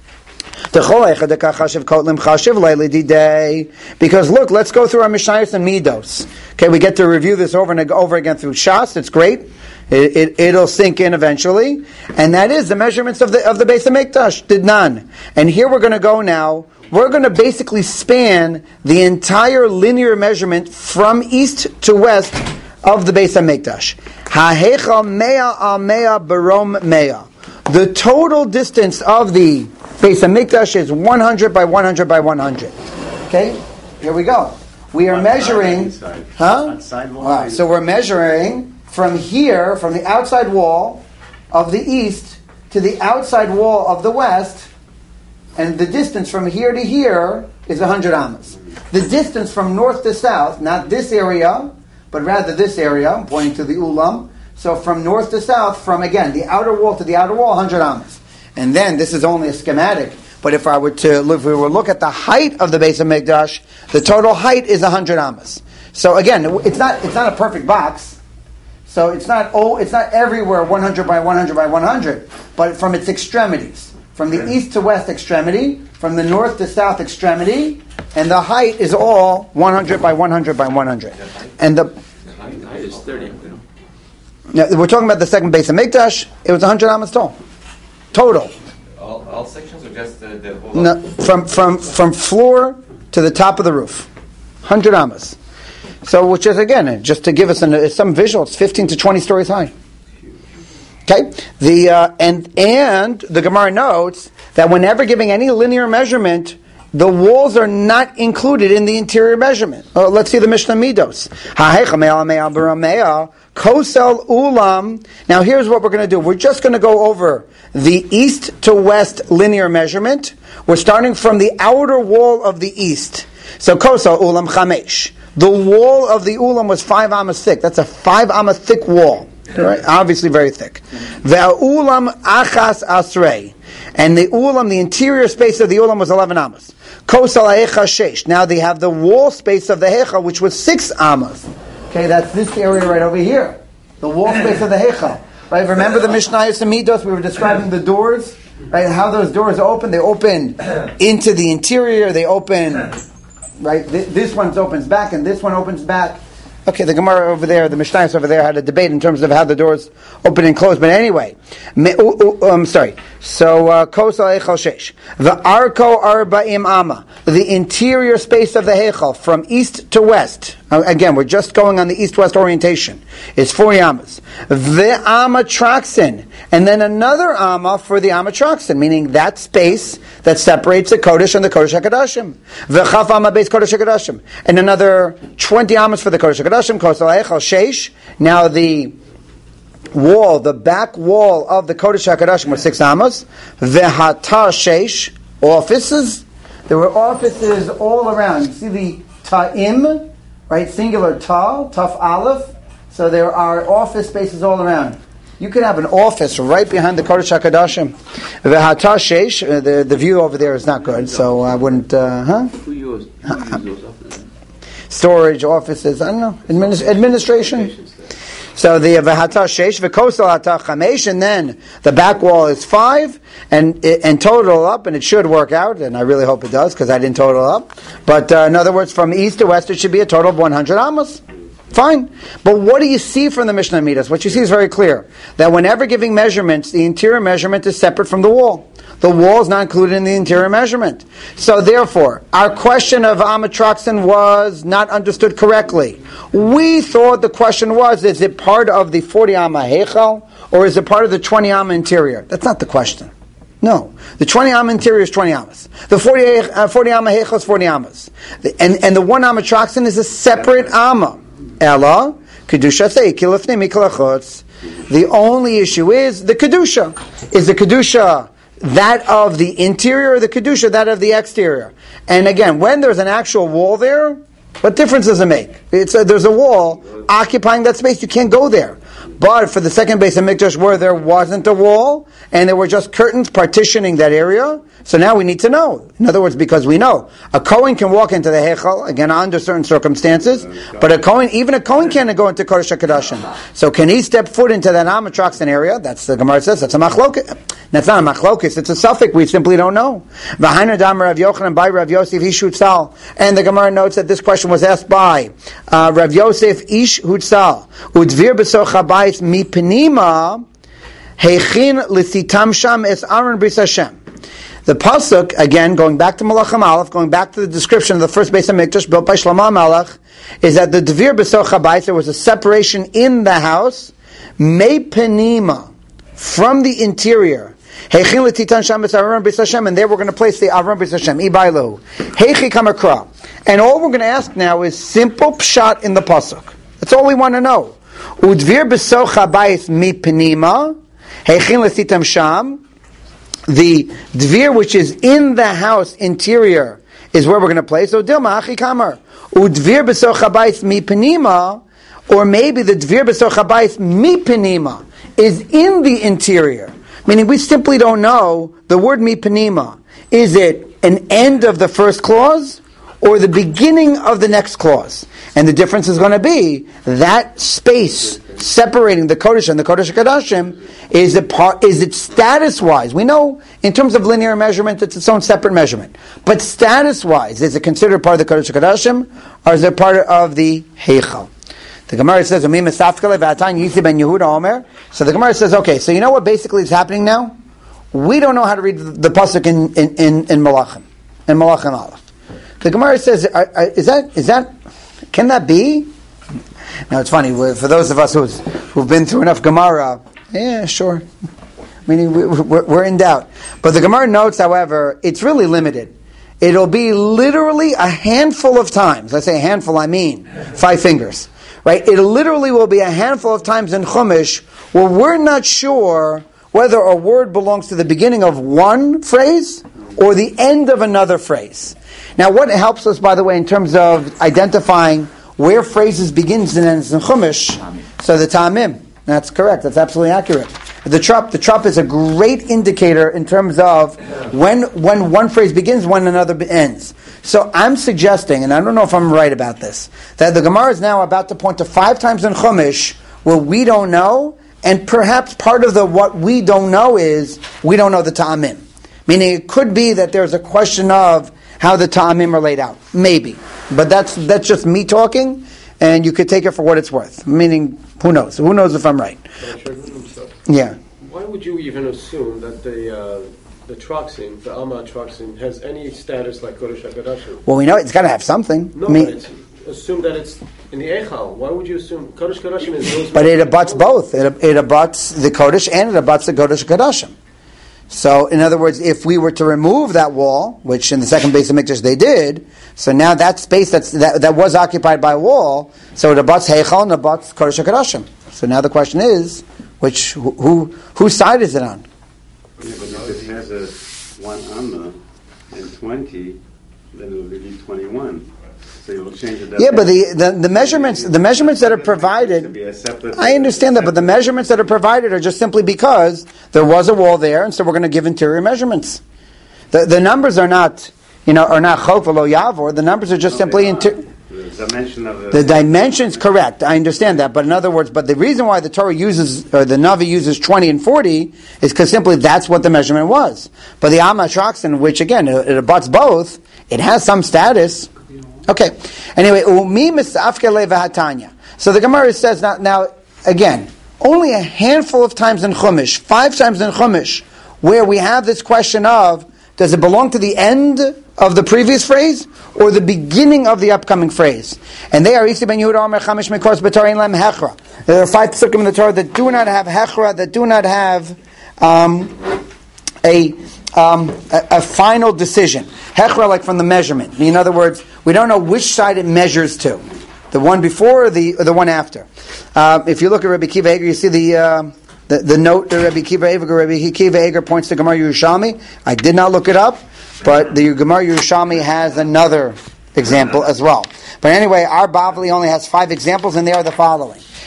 Speaker 1: Because look, let's go through our Mishnayos and Midos. Okay, we get to review this over and over again through Shas. It's great. It, it, it'll sink in eventually. And that is the measurements of the of the Beis HaMikdash. Did none. And here we're going to go now. We're going to basically span the entire linear measurement from east to west of the Beis HaMikdash. Ha'hecha mea al mea barom mea. The total distance of the Beis HaMikdash is one hundred by one hundred by one hundred. Okay? Here we go. We are measuring... Huh? Wow. So we're measuring from here, from the outside wall of the east to the outside wall of the west, and the distance from here to here is one hundred amas. The distance from north to south, not this area, but rather this area, I'm pointing to the ulam, so from north to south, from again, the outer wall to the outer wall, one hundred amas. And then, this is only a schematic, but if I were to, if we were to look at the height of the Beis HaMikdash, the total height is one hundred amas. So again, it's not it's not a perfect box, so it's not oh it's not everywhere one hundred by one hundred by one hundred, but from its extremities, from the east to west extremity, from the north to south extremity, and the height is all one hundred by one hundred by one hundred. And the,
Speaker 2: the height is thirty.
Speaker 1: Now, we're talking about the second Beis HaMikdash. It was one hundred amas tall. Total.
Speaker 2: All, all sections or just the, the whole?
Speaker 1: No, from, from, from floor to the top of the roof. one hundred amas. So, which is, again, just to give us an, some visual, it's fifteen to twenty stories high. Okay? The, uh, and, and the Gemara notes that whenever giving any linear measurement, the walls are not included in the interior measurement. Uh, let's see the Mishnah Midos. Kosel ulam. Now here's what we're going to do. We're just going to go over the east to west linear measurement. We're starting from the outer wall of the east. So kosel ulam chamesh. The wall of the ulam was five amas thick. That's a five amma thick wall. Right? Obviously very thick. Ve'ulam achas asrei. And the ulam, the interior space of the ulam was eleven amas. Kosel ha'echa shesh. Now they have the wall space of the hecha, which was six amas. Okay, that's this area right over here. The wall space of the hecha. Right? Remember the Mishnayos and Midos? We were describing the doors. Right? How those doors open. They open into the interior. They open... Right? This one opens back and this one opens back. Okay, the Gemara over there, the Mishnayos over there had a debate in terms of how the doors open and close. But anyway, I'm sorry. So, Kosel Echel Shesh. The Arko Arba'im Amma. The interior space of the Hechel from east to west. Again, we're just going on the east-west orientation. It's forty amas. The Amma Traxin. And then another Amma for the Amma Traxin, meaning that space that separates the Kodesh and the Kodesh HaKadoshim. The Chaf Amma base Kodesh HaKadoshim. And another twenty amas for the Kodesh HaKadoshim. Kosel Echel Sheish. Now the wall, the back wall of the Kodesh HaKadoshim was six amas. V'hata Sheish. Offices. There were offices all around. You see the Ta'im, right? Singular Ta, Taf Aleph. So there are office spaces all around. You could have an office right behind the Kodesh HaKadoshim. V'hata Sheish. Uh, the, the view over there is not good, so I wouldn't, uh, huh?
Speaker 3: Who use, who use those offices?
Speaker 1: Storage, offices, I don't know. Administ- administration. So the v'hata sheish v'kosel hata chamesh, and then the back wall is five, and and total up, and it should work out, and I really hope it does because I didn't total up. But uh, in other words, from east to west, it should be a total of one hundred amas. Fine. But what do you see from the Mishnah Midas? What you see is very clear that whenever giving measurements, the interior measurement is separate from the wall. The wall is not included in the interior measurement. So therefore, our question of Amatroxin was not understood correctly. We thought the question was, is it part of the forty amma Heichal, or is it part of the twenty amma interior? That's not the question. No. The twenty amma interior is twenty ammas. The forty, uh, forty amma Heichal is forty ammas. The, and, and the one Amatroxin is a separate amma. Ella, Kedusha say, Kilifni Miklachotz. The only issue is the Kedusha. Is the Kedusha that of the interior or the Kedusha that of the exterior? And again, when there's an actual wall there, what difference does it make? It's a, there's a wall occupying that space. You can't go there. But for the second base of Mikdash, where there wasn't a wall, and there were just curtains partitioning that area, so now we need to know. In other words, because we know a Kohen can walk into the Heichal, again, under certain circumstances, but a Kohen, even a Kohen can't go into Kodesh HaKodashim. So can he step foot into that Amatroxen area? That's the Gemara says, that's a machlokes. That's not a machlokes, it's a suffix, we simply don't know. V'hainu damar Rav Yochanan by Rav Yosef Ish Hutzal. And the Gemara notes that this question was asked by uh, Rav Yosef Ish Hutzal. Udvir b'soch habayis mi penima heichin l'sitam sham es Aaron bris Hashem. The pasuk, again, going back to Malachim Aleph, going back to the description of the first base of Mikdash built by Shlomo Melech, is that the Dvir B'soch HaBayis, there was a separation in the house, me penima, from the interior. Heichin l'titan sham es Aaron bris Hashem, and there we're going to place the Aaron bris Hashem, Ibailu. Heichi kamakra. And all we're going to ask now is simple pshat in the pasuk. That's all we want to know. Udvir B'soch HaBayis mi penima, heichin l'titam sham. The dvir which is in the house interior is where we're going to place. So dilma achi kamar udvir b'soch habayis mi penima, or maybe the dvir b'soch habayis mi penima is in the interior. Meaning we simply don't know the word mi penima. Is it an end of the first clause or the beginning of the next clause? And the difference is going to be that space separating the Kodesh and the Kodesh HaKodashim, is it part, is it status-wise? We know in terms of linear measurement it's its own separate measurement. But status-wise, is it considered part of the Kodesh HaKodashim, or is it part of the Heichal? The Gemara says, so the Gemara says, okay, so you know what basically is happening now? We don't know how to read the, the pasuk in, in, in, in Malachim, in Malachim Aleph. The Gemara says, are, are, is that, is that, can that be? Now it's funny, for those of us who's, who've been through enough Gemara, yeah, sure. Meaning we, we're, we're in doubt. But the Gemara notes, however, it's really limited. It'll be literally a handful of times. I say a handful, I mean five fingers. Right? It literally will be a handful of times in Chumash where we're not sure whether a word belongs to the beginning of one phrase or the end of another phrase. Now what helps us, by the way, in terms of identifying where phrases begins and ends in Chumash, so the Ta'amim. That's correct. That's absolutely accurate. The trup, the trup is a great indicator in terms of when when one phrase begins, when another ends. So I'm suggesting, and I don't know if I'm right about this, that the Gemara is now about to point to five times in Chumash where we don't know, and perhaps part of the what we don't know is we don't know the Ta'amim. Meaning it could be that there's a question of how the Ta'amim are laid out. Maybe. But that's that's just me talking, and you could take it for what it's worth. Meaning, who knows? Who knows if I'm right? Yeah.
Speaker 4: Why would you even assume that the uh, the Troxin, the Alma Troxin, has any status like Kodesh HaKodashim?
Speaker 1: Well, we know it's got to have something.
Speaker 4: No,
Speaker 1: I mean,
Speaker 4: but it's assume that it's in the Eichal. Why would you assume Kodesh HaKodashim is those?
Speaker 1: But it abuts both. It, it abuts the Kodesh and it abuts the Kodesh HaKodashim. So, in other words, if we were to remove that wall, which in the second base of Mikdash they did, so now that space that's, that that was occupied by a wall, so it abuts Heichal and abuts Kodesh HaKodashim. So now the question is, which who, who whose side is it on?
Speaker 5: Yeah, but if it has a one amma and twenty, then it will be twenty-one. So you'll change it.
Speaker 1: Yeah, but the, the, the measurements the measurements that are provided, I understand that, but the measurements that are provided are just simply because there was a wall there, and so we're going to give interior measurements. The the numbers are not, you know, are not chok v'lo yavor. The numbers are just simply interior.
Speaker 5: The dimension of the,
Speaker 1: the dimensions, correct. I understand that, but in other words, but the reason why the Torah uses, or the Navi uses twenty and forty, is because simply that's what the measurement was. But the Amma Troxin, which again it, it abuts both, it has some status. Okay. Anyway, umi misafke levahatanya. So the Gemara says now, now again, only a handful of times in Chumash, five times in Chumash, where we have this question of, does it belong to the end of the previous phrase or the beginning of the upcoming phrase? And they are Isi ben Yehuda Omer Chamish Mikos B'Torah Ein Lem Hechra. There are five psukim in the Torah that do not have Hechra, that do not have um, a, um, a a final decision. Hechra, like from the measurement. In other words, we don't know which side it measures to, the one before or the or the one after. Uh, if you look at Rabbi Kiva Eger, you see the. Uh, The, the note that Rabbi Kiva Eger, Rabbi Kiva Eger points to Gemara Yerushalmi. I did not look it up, but the Gemara Yerushalmi has another example as well. But anyway, our Bavli only has five examples, and they are the following.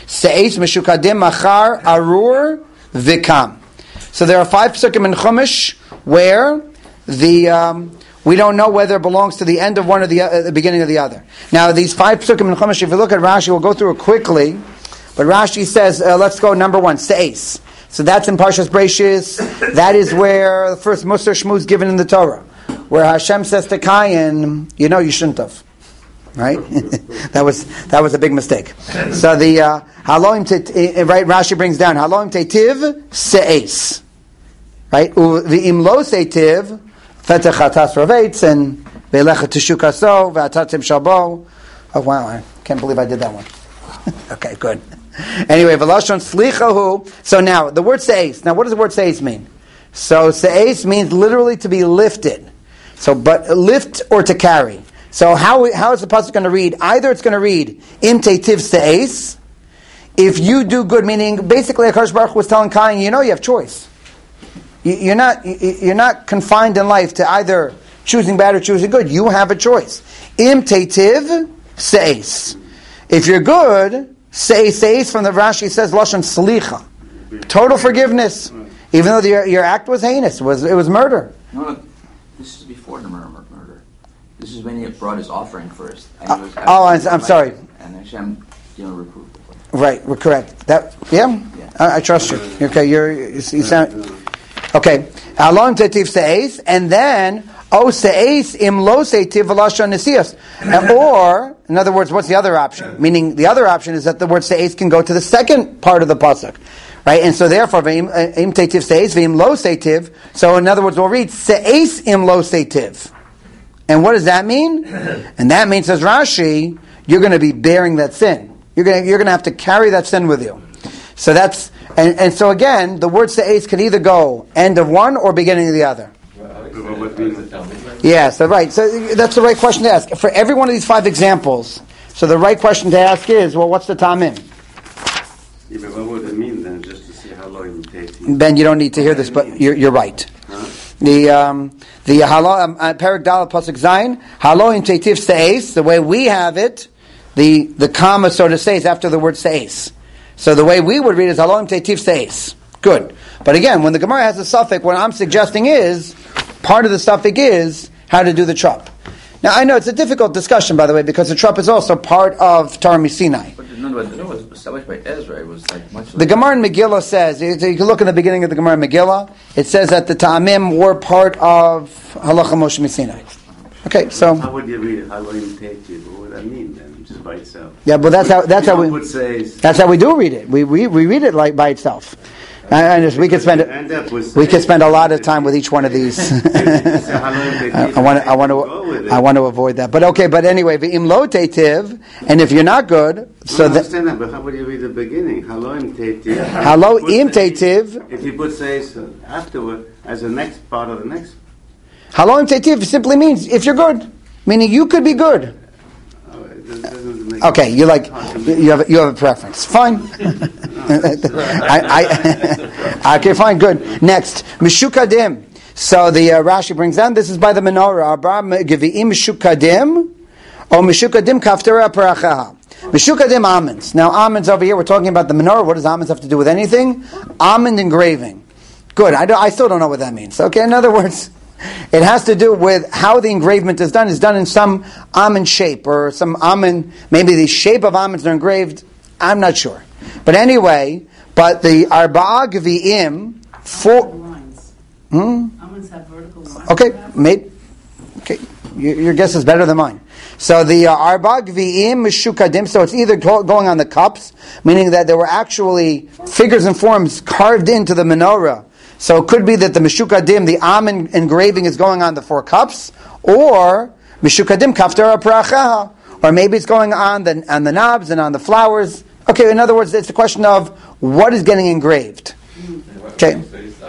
Speaker 1: Se'es Meshukadim Machar Arur Vikam. So there are five psukim in Chumash where the um, we don't know whether it belongs to the end of one or the, uh, the beginning of the other. Now these five psukim in Chumash, if you look at Rashi, we'll go through it quickly. But Rashi says, uh, let's go number one, Se'es. So that's in Parshas Bereishis. That is where the first Musar Shmu is given in the Torah, where Hashem says to Cain, you know you shouldn't have. Right? that was that was a big mistake. So the uh, Haloim te, right, Rashi brings down Haloim tetiv se'es. Right? V'im lo se'tiv fetech hatas ravetz and ve'lecha teshukaso ve'atatim shabo. Oh wow, I can't believe I did that one. Okay, good. Anyway, v'lashon slichahu. So now, the word se'es. Now what does the word se'es mean? So se'es means literally to be lifted. So, but lift or to carry. So how how is the pasuk going to read? Either it's going to read im tetiv se'es. If you do good, meaning basically HaKadosh Baruch Hu was telling Cain, you know you have choice. You, you're not you're not confined in life to either choosing bad or choosing good. You have a choice. Im tetiv se'es. If you're good, say se'es from the Rashi says lashon slicha, total forgiveness, even though the, your your act was heinous. It was it was murder.
Speaker 3: No, no, this is before the murder. Murder. This is when he brought his offering first. And he was
Speaker 1: Uh, oh, I'm, I'm sorry.
Speaker 3: And Hashem, you know, reproved it.
Speaker 1: Right, we're correct. That yeah,
Speaker 3: Yeah.
Speaker 1: I, I trust you. Okay, you're you, you sound okay. Alon tetiv se'es, and then oh se'es im lo se'tiv v'lashon nesias. Or in other words, what's the other option? Meaning the other option is that the word se'es can go to the second part of the pasuk, right? And so therefore, im tetiv se'es v'im lo se'tiv. So in other words, we'll read se'es im lo se'tiv. And what does that mean? And that means, says Rashi, you're going to be bearing that sin. You're going to, you're going to have to carry that sin with you. So that's, and, and so again, the word se'es can either go end of one or beginning of the other. Yeah, so right. So that's the right question to ask. For every one of these five examples, so the right question to ask is, well, what's the tamim?
Speaker 5: Yeah, but what would it mean then, just to see how long it takes? You?
Speaker 1: Ben, you don't need to hear this, but you're, you're right.
Speaker 5: Huh?
Speaker 1: The um, the halo um, uh, Perek Dalet Pasuk Zayin halo in tetiv se'es. The way we have it, the the comma, so to say, is after the word se'es. So the way we would read is halo in tetiv se'es. Good, but again, when the Gemara has a suffix, what I'm suggesting is part of the suffix is how to do the trup. Now I know it's a difficult discussion, by the way, because the trup is also part of Torah Misinai.
Speaker 3: But no, no, no, it was established by Ezra. It was like much.
Speaker 1: The Gemara in Megillah says, you can look in the beginning of the Gemara in Megillah, it says that the Ta'amim were part of Halacha Moshe Misinai. Okay, so
Speaker 5: How would you read Haloim Tetiv? What would that mean then, just by itself?
Speaker 1: yeah, but that's how that's
Speaker 5: You
Speaker 1: how
Speaker 5: know,
Speaker 1: we
Speaker 5: would say,
Speaker 1: that's how we do read it. We we, we read it like by itself. And and we could spend
Speaker 5: end up with
Speaker 1: we could spend a lot of time with each one of these. I, I want I want to I want to avoid that. But okay, but anyway, v'im lo tetiv, and if you're not good, so
Speaker 5: I
Speaker 1: that
Speaker 5: understand that, but how would you read the beginning? Haloim Tetiv.
Speaker 1: halo im tetiv,
Speaker 5: If you put says afterward as the next part of the next.
Speaker 1: halo im tetiv simply means if you're good, meaning you could be good.
Speaker 5: Oh, it doesn't make
Speaker 1: Okay, you like you have you have a preference. Fine. I, I, okay, fine, good. Next, mishukadim. So the uh, Rashi brings down. This is by the menorah. Arba geviim mishukadim, or mishukadim kaftera parachaha. Mishukadim almonds. Now almonds over here. We're talking about the menorah. What does almonds have to do with anything? Almond engraving. Good. I, do, I still don't know what that means. Okay, in other words, it has to do with how the engravement is done. It's done in some almond shape or some almond. Maybe the shape of almonds are engraved. I'm not sure. But anyway, but the Arba'a Gvi'im for
Speaker 6: lines.
Speaker 1: Hmm?
Speaker 6: Almonds have vertical lines.
Speaker 1: Okay, made. Okay, your, your guess is better than mine. So the uh, Arba'a Gvi'im Mishukadim. So it's either go- going on the cups, meaning that there were actually figures and forms carved into the menorah. So it could be that the Mishukadim, the almond engraving, is going on the four cups, or Mishukadim Kaftera Parachaha, or maybe it's going on the on the knobs and on the flowers. Okay, in other words, it's a question of what is getting engraved. Okay.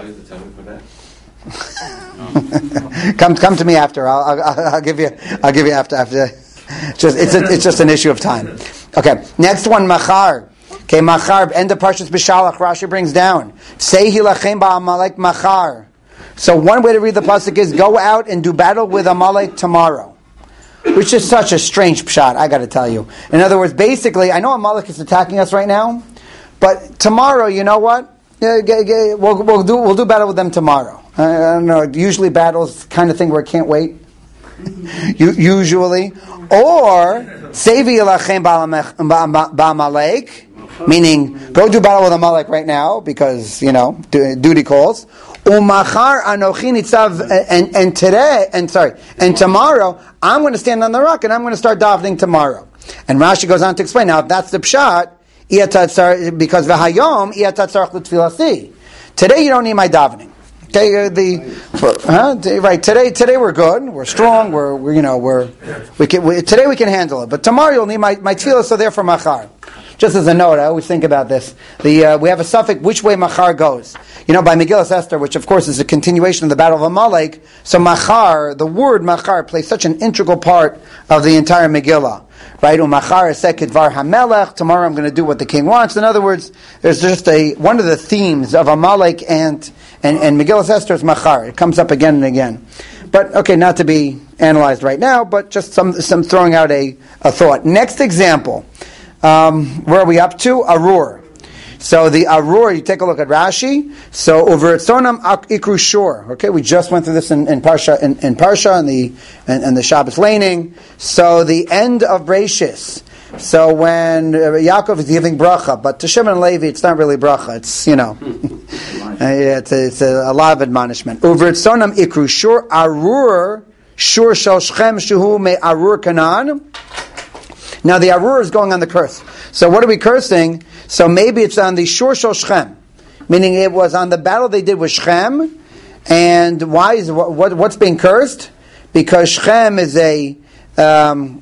Speaker 1: come come to me after. I'll, I'll, I'll give you. I'll give you after after. Just it's a, it's just an issue of time. Okay. Next one, machar. Okay, machar. End of Parshas B'Shalach. Rashi brings down. Sei hilachem ba'amalek machar. So one way to read the pasuk is go out and do battle with Amalek tomorrow. Which is such a strange pshat, I got to tell you. In other words, basically, I know Amalek is attacking us right now, but tomorrow, you know what? Yeah, g- g- we'll, we'll do we'll do battle with them tomorrow. I, I don't know. Usually, battles kind of thing where I can't wait. U- usually, or Sevi Elachem Ba'amalek, meaning go do battle with Amalek right now because you know duty calls. Umachar Anochi Nitzav, and and today and sorry and tomorrow I'm going to stand on the rock and I'm going to start davening tomorrow. And Rashi goes on to explain now if that's the pshat. Because v'hayom iyatatzarach l'tfilasi. Today you don't need my davening. Okay, uh, the huh? right today. Today we're good. We're strong. We're, we're you know we're we can we, today we can handle it. But tomorrow you'll need my my tefillah. So therefore machar. Just as a note, I always think about this. The uh, we have a suffix which way machar goes. You know, by Megillas Esther, which of course is a continuation of the Battle of Amalek. So machar, the word machar, plays such an integral part of the entire Megillah. Right, umachar esek var hamelech. Tomorrow I'm going to do what the king wants. In other words, there's just a one of the themes of Amalek and and, and Megillas Esther is machar. It comes up again and again. But okay, not to be analyzed right now, but just some some throwing out a, a thought. Next example, um, where are we up to? Arur. So the Arur, you take a look at Rashi. So over at Sonam Ikru Shor. Okay, we just went through this in, in Parsha in, in Parsha and the and, and the Shabbos laning. So the end of Bereishis. So when uh, Yaakov is giving bracha, but to Shimon and Levi, it's not really bracha. It's you know, it's, a, it's a, a lot of admonishment. Over at Sonam Ikru Shor Arur Shor Shel Shechem Shehu Me Arur Kanan. Now the Arur is going on the curse. So what are we cursing? So maybe it's on the Shur Shel Shechem, meaning it was on the battle they did with Shechem. And why is what, what what's being cursed? Because Shechem is a um,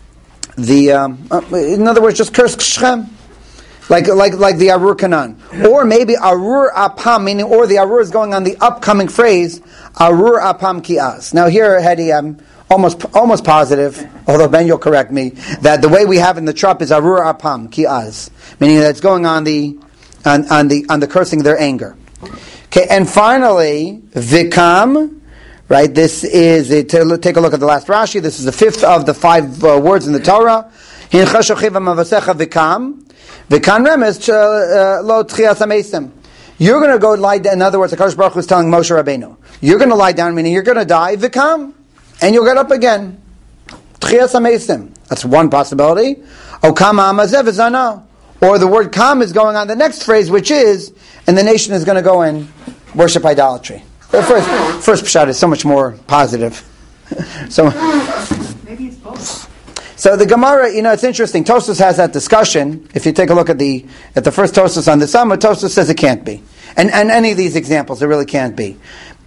Speaker 1: the um, in other words, just curse Shechem, like like like the Arur Kanan, or maybe Arur Apam, meaning or the Arur is going on the upcoming phrase Arur Apam Kiaz. Now here, Hedi, I'm almost almost positive, although Ben, you'll correct me, that the way we have in the Trop is Arur Apam Kiaz, meaning that it's going on the on, on the on the cursing their anger. Okay, and finally Vikam, right? This is a, to take a look at the last Rashi. This is the fifth of the five uh, words in the Torah. Vikam, Vikan remes lo tchias amesim. You're going to go lie down. In other words, the Kadosh Baruch Hu is telling Moshe Rabbeinu, you're going to lie down, meaning you're going to die. Vikam. And you'll get up again. Tchias amesim. That's one possibility. Okama amazev zana. Or the word kam is going on the next phrase, which is, and the nation is going to go and worship idolatry. The first, first pshat is so much more positive. so
Speaker 6: Maybe it's both.
Speaker 1: So the Gemara, you know, it's interesting. Tosfos has that discussion. If you take a look at the at the first Tosfos on the Summa, Tosfos says it can't be, and and any of these examples, it really can't be.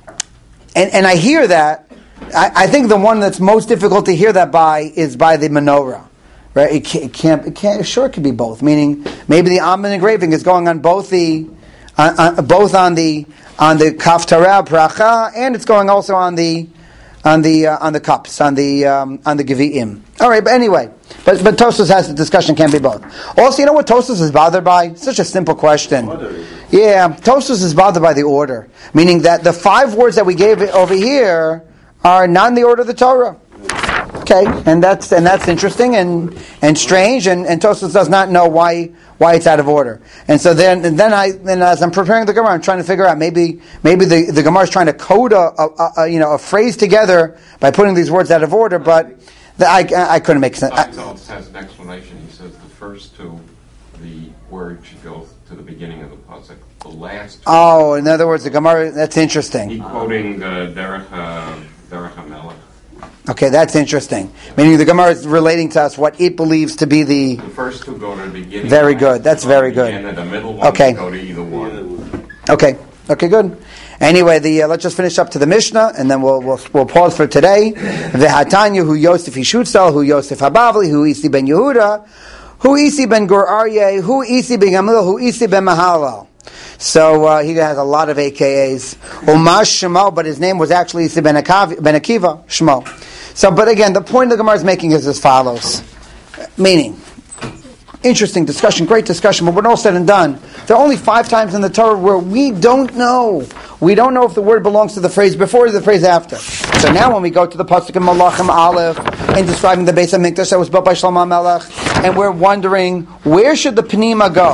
Speaker 1: And and I hear that. I, I think the one that's most difficult to hear that by is by the menorah, right? It can't, it can't, it can't sure it could be both. Meaning maybe the Amman engraving is going on both the uh, uh, both on the on the kaftarah bracha, and it's going also on the on the uh, on the cups on the um, on the gevi'im. All right, but anyway, but but Tosfos has the discussion can be both. Also, you know what Tosfos is bothered by? Such a simple question. Yeah, Tosfos is bothered by the order, meaning that the five words that we gave over here are not in the order of the Torah. Okay, and that's and that's interesting and, and strange, and, and Tosfos does not know why why it's out of order. And so then and then I then as I'm preparing the Gemara, I'm trying to figure out maybe maybe the, the Gemara is trying to code a, a, a you know a phrase together by putting these words out of order, but the, I, I I couldn't make sense.
Speaker 7: It has an explanation. He says the first two, the word should go to the beginning of the pasuk. The last two.
Speaker 1: Oh, in other words, the Gemara. That's interesting.
Speaker 7: He quoting uh, Derech uh, Derech HaMelech.
Speaker 1: Okay, that's interesting. Meaning the Gemara is relating to us what it believes to be the...
Speaker 7: The first two go to the beginning.
Speaker 1: Very good. That's very good.
Speaker 7: And the middle one
Speaker 1: okay.
Speaker 7: go to either one.
Speaker 1: Okay. Okay, good. Anyway, the uh, let's just finish up to the Mishnah, and then we'll we'll, we'll pause for today. V'hatanya hu Yosef Yishutzel, hu Yosef Habavli, hu Isi ben Yehuda, hu Isi ben Gur Aryeh, hu Isi ben Gamliel, hu Isi ben Mahalal. So uh, he has a lot of A K As. Umash Shemo, but his name was actually Isi ben Akiva, Shmo. So, but again, the point the Gemara is making is as follows. Meaning, interesting discussion, great discussion, but when all said and done, there are only five times in the Torah where we don't know. We don't know if the word belongs to the phrase before or the phrase after. So now when we go to the Pasuk in Malachim Aleph and describing the Beis HaMikdash that was built by Shlomo HaMelech, and we're wondering, where should the Pnima go?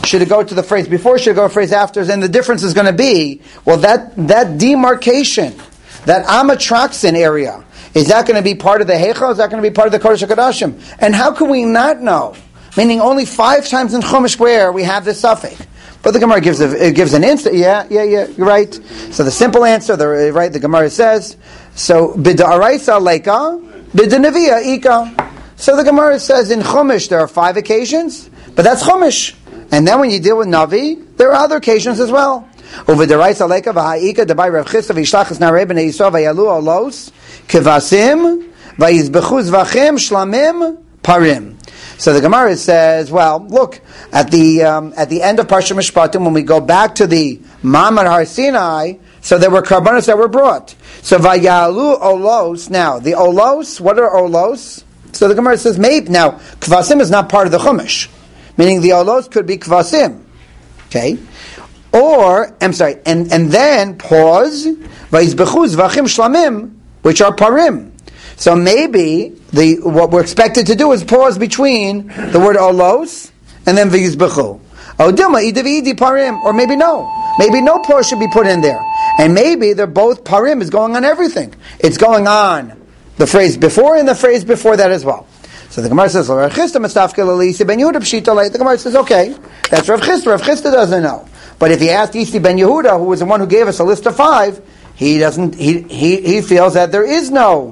Speaker 1: Should it go to the phrase before? Should it go to the phrase after? And the difference is going to be, well, that that demarcation, that Amatraxin area, is that going to be part of the Heichal? Is that going to be part of the Kodesh HaKodashim? And how can we not know? Meaning only five times in Chumash where we have this suffix. But the Gemara gives a, it gives an answer. Yeah, yeah, yeah, you're right. So the simple answer, the right, the Gemara says, so b'da'araisa leika, b'da'neviyah ika. So the Gemara says in Chumash there are five occasions, but that's Chumash. And then when you deal with Navi, there are other occasions as well. U'v'da'araisa leika v'ha'ika d'bai Rav Chisda v'yishlachas narei b'nei Yisrael v'yalu olos kevasim v'yizbechu zvachim shlamim parim. So the Gemara says, well, look, at the um, at the end of Parsha Mishpatim, when we go back to the Ma'amad Har Sinai, so there were karbanos that were brought. So vayalu olos. Now the olos, what are olos? So the Gemara says, maybe now kvasim is not part of the Chumash, meaning the olos could be kvasim. Okay, or I'm sorry, and and then pause vayizbechu zvachim shlamim, which are parim. So maybe the what we're expected to do is pause between the word olos and then v'yizbechu. Odilma idavi parim, or maybe no, maybe no pause should be put in there, and maybe they're both parim is going on everything. It's going on the phrase before and the phrase before that as well. So the Gemara says, Rav Chisda mistafkel alisi ben Yehuda pshita leit. The Gemara says, okay, that's Rav Chisda. Rav Chisda doesn't know, but if he asked Isi ben Yehuda, who was the one who gave us a list of five, he doesn't. He he he feels that there is no.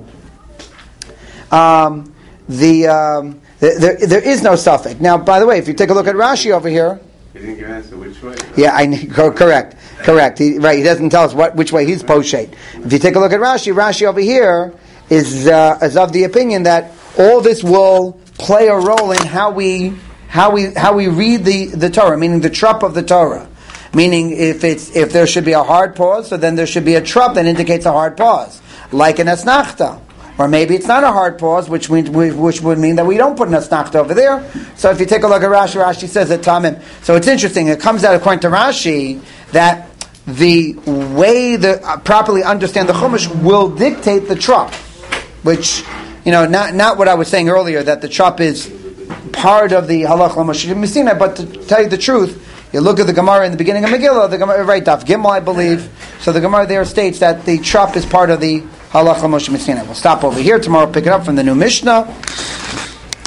Speaker 1: Um, the, um, the there there is no suffix. Now, by the way, if you take a look at Rashi over here,
Speaker 5: He didn't give an answer which way.
Speaker 1: yeah, I correct, correct. He, right, he doesn't tell us what which way he's poshet. If you take a look at Rashi, Rashi over here is uh, is of the opinion that all this will play a role in how we how we how we read the, the Torah, meaning the trup of the Torah. Meaning, if it's if there should be a hard pause, so then there should be a trup that indicates a hard pause, like an asnachta. Or maybe it's not a hard pause, which means, which would mean that we don't put an asnachta over there. So if you take a look at Rashi, Rashi says that tamim. So it's interesting. It comes out according to Rashi that the way the uh, properly understand the Chumash will dictate the trup, which you know, not not what I was saying earlier that the trup is part of the halach l'Moshe Messina. But to tell you the truth, you look at the Gemara in the beginning of Megillah, the Gemara, right, Daf Gimel, I believe. So the Gemara there states that the trup is part of the Halacha Moshe Messina. We'll stop over here. Tomorrow pick it up from the new Mishnah.